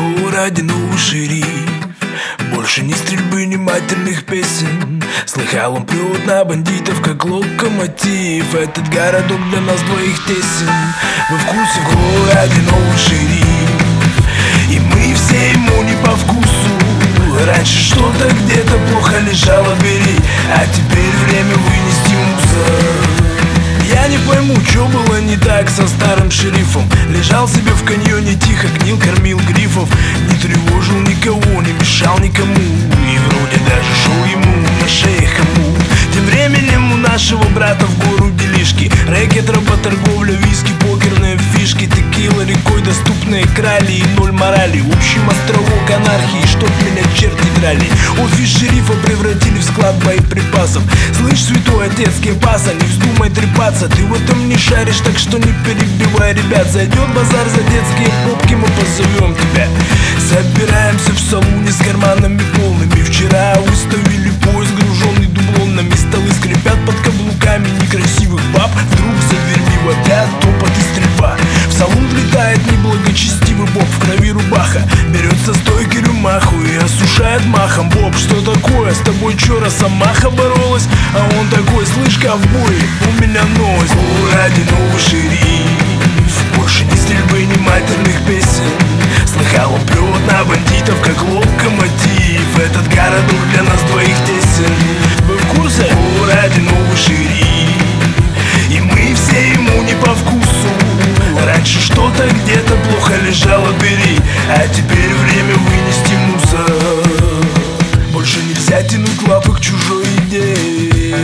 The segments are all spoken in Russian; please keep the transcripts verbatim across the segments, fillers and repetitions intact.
городе новый шериф. Больше ни стрельбы, ни матерных песен. Слыхал, он прет на бандитов, как локомотив. Этот городок для нас двоих тесен. Вы в курсе, в городе новый шериф, и мы все ему не по вкусу. Раньше что-то где-то плохо лежало, бери, а теперь время вынести мусор. Я не пойму, что было не так со старым шерифом. Лежал себе в каньоне тихо, гнил, кормил грифов. Не тревожил никого, не мешал никому, и вроде даже шел ему на шее хому. Тем временем у нашего брата в гору делишки. Рэкет, работорговля, виски, покерные фишки. Текила рекой доступные крали и ноль морали. Общим островок анархии, чтоб меня черти драли. Офис шерифа превратили в склад боеприпасов. Слышь, святой отец Кепаса, не вздумай трепаться. Ты в этом не шаришь, так что не перебивай, ребят. Зайдет базар за детские попки, мы позовем тебя. Собираемся в салуне с карманами полными. Вчера выставили поезд, груженный дублонами. Столы скрипят под каблуками некрасивых баб. Вдруг за дверьми вопят топот и стрельба. В салон влетает неблагочестивый боб в крови рубаха. Берет со стойки рюмаху и осушает махом. Боб, что такое? С тобой чё, росомаха боролась? А он такой: слышь, ковбой, у меня новость. В городе новый шериф. Больше ни стрельбы, ни матерных песен. Слыхал, он прет на бандитов, как локомотив. Этот городок для нас двоих тесен. Вы в курсе? В городе новый шериф, и мы все ему не по вкусу. Раньше что-то где-то плохо лежало, бери, а теперь время вынести мусор. Больше нельзя тянуть лапы к чужой идее.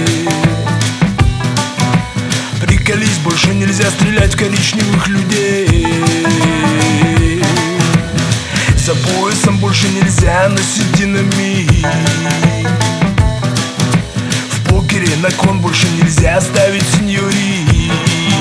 Приколись, больше нельзя стрелять в коричневых людей. За поясом больше нельзя носить динамит. В покере на кон больше нельзя ставить сеньори.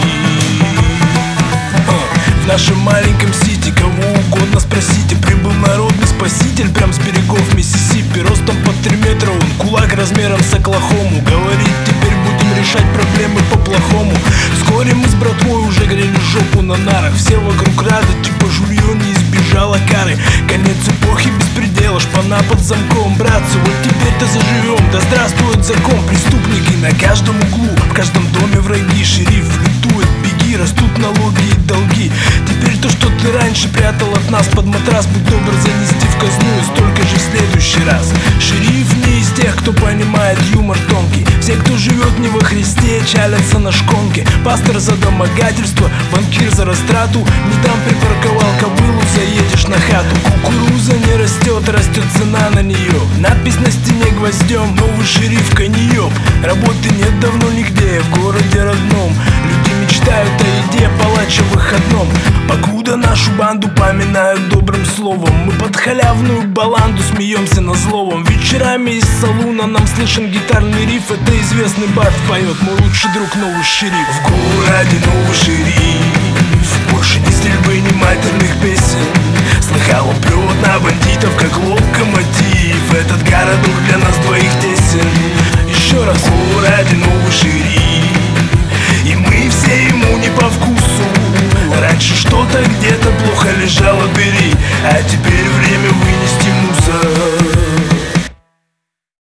В нашем маленьком сити кого угодно спросите. Прибыл народный спаситель прям с берегов Миссисипи. Ростом под три метра он, кулак размером с Оклахому. Говорит, теперь будем решать проблемы по-плохому. Вскоре мы с братвой уже грели жопу на нарах. Все вокруг рады, типа жулье не избежало кары. Конец эпохи беспредела, шпана под замком. Братцы, вот теперь-то заживем, да здравствует закон. Преступники на каждом углу, в каждом доме враги. Шериф лютует, беги, растут налоги и долги. Теперь то, что ты раньше прятал от нас под матрас, будь добр занести в казну и столько же в следующий раз. Шериф не из тех, кто понимает юмор тонкий. Все, кто живет не во Христе, чалятся на шконке. Пастор за домогательство, банкир за растрату. Не там припарковал кобылу, заедешь на хату. Кукуруза не растет, растет цена на нее. Надпись на стене гвоздем, новый шериф коньем. Работы нет давно нигде, в городе родном. Люди мечтают о еде, палач о выходном. Покуда нашу банду поминают добрым словом, мы под халявную баланду смеемся на зловом. Вечерами из салуна нам слышен гитарный риф. Это известный бард поет, мой лучший друг новый шериф. В городе новый шериф. Больше ни стрельбы, ни матерных песен. Слыхал, он прет на бандитов, как локомотив. Этот городок для нас двоих тесен. Еще раз, в городе новый шериф, и мы все ему не по вкусу. Раньше что-то где-то плохо лежало, бери, а теперь время